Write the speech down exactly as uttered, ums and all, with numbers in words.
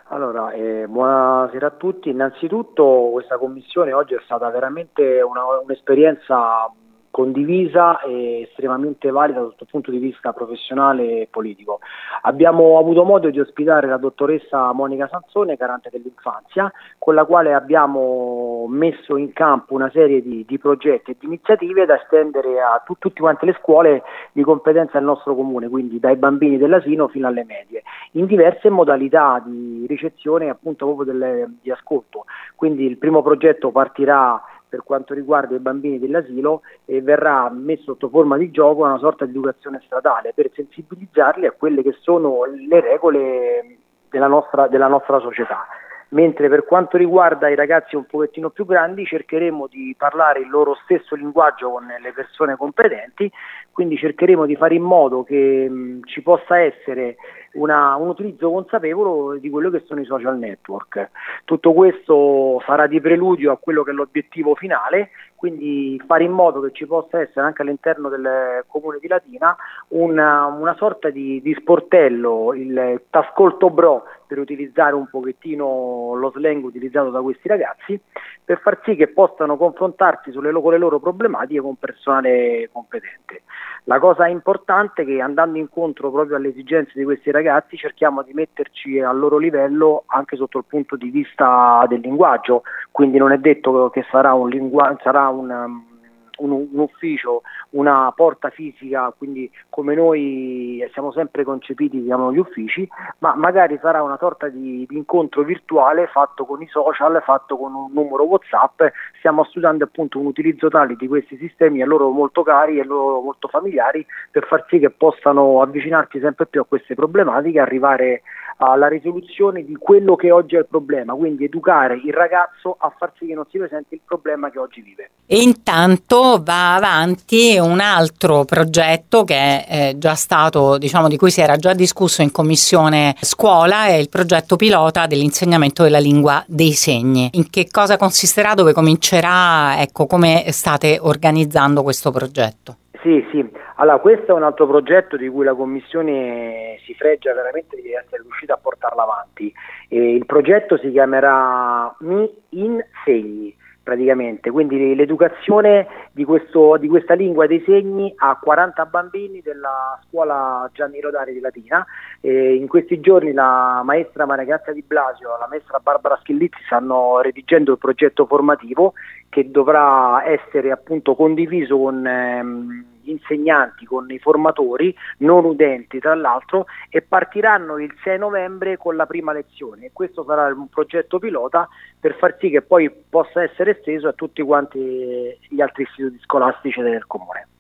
Allora, eh, buonasera a tutti. Innanzitutto questa commissione oggi è stata veramente una- un'esperienza condivisa e estremamente valida sotto il punto di vista professionale e politico. Abbiamo avuto modo di ospitare la dottoressa Monica Sansone, garante dell'infanzia, con la quale abbiamo messo in campo una serie di, di progetti e di iniziative da estendere a tu- tutte quante le scuole di competenza del nostro comune, quindi dai bambini dell'asilo fino alle medie, in diverse modalità di ricezione appunto proprio delle- di ascolto. Quindi il primo progetto partirà per quanto riguarda i bambini dell'asilo e verrà messo sotto forma di gioco una sorta di educazione stradale per sensibilizzarli a quelle che sono le regole della nostra, della nostra società. Mentre per quanto riguarda i ragazzi un pochettino più grandi cercheremo di parlare il loro stesso linguaggio con le persone competenti, quindi cercheremo di fare in modo che mh, ci possa essere una- un utilizzo consapevole di quello che sono i social network. Tutto questo sarà di preludio a quello che è l'obiettivo finale, quindi fare in modo che ci possa essere anche all'interno del comune di Latina una, una sorta di, di sportello, il T'ascolto Bro, per utilizzare un pochettino lo slang utilizzato da questi ragazzi, per far sì che possano confrontarsi sulle loro, con le loro problematiche con personale competente. La cosa importante è che andando incontro proprio alle esigenze di questi ragazzi cerchiamo di metterci al loro livello anche sotto il punto di vista del linguaggio, quindi non è detto che sarà un, lingua- sarà un, um, un, un ufficio, una porta fisica, quindi come noi siamo sempre concepiti, siamo gli uffici, ma magari sarà una sorta di, di incontro virtuale fatto con i social, fatto con un numero WhatsApp. Stiamo studiando appunto un utilizzo tale di questi sistemi a loro molto cari e loro molto familiari per far sì che possano avvicinarsi sempre più a queste problematiche e arrivare alla risoluzione di quello che oggi è il problema, quindi educare il ragazzo a far sì che non si presenti il problema che oggi vive. E intanto va avanti un altro progetto che è già stato, diciamo, di cui si era già discusso in commissione scuola, è il progetto pilota dell'insegnamento della lingua dei segni. In che cosa consisterà, dove comincerà, ecco, come state organizzando questo progetto? Sì, sì, allora questo è un altro progetto di cui la Commissione si fregia veramente di essere riuscita a portarlo avanti. E il progetto si chiamerà Mi Insegni, praticamente, quindi l'educazione di, questo, di questa lingua dei segni a quaranta bambini della scuola Gianni Rodari di Latina. E in questi giorni la maestra Maria Grazia Di Blasio e la maestra Barbara Schillizzi stanno redigendo il progetto formativo che dovrà essere appunto condiviso con ehm, gli insegnanti, con i formatori, non udenti tra l'altro, e partiranno il sei novembre con la prima lezione. E questo sarà un progetto pilota per far sì che poi possa essere esteso a tutti quanti gli altri istituti scolastici del comune.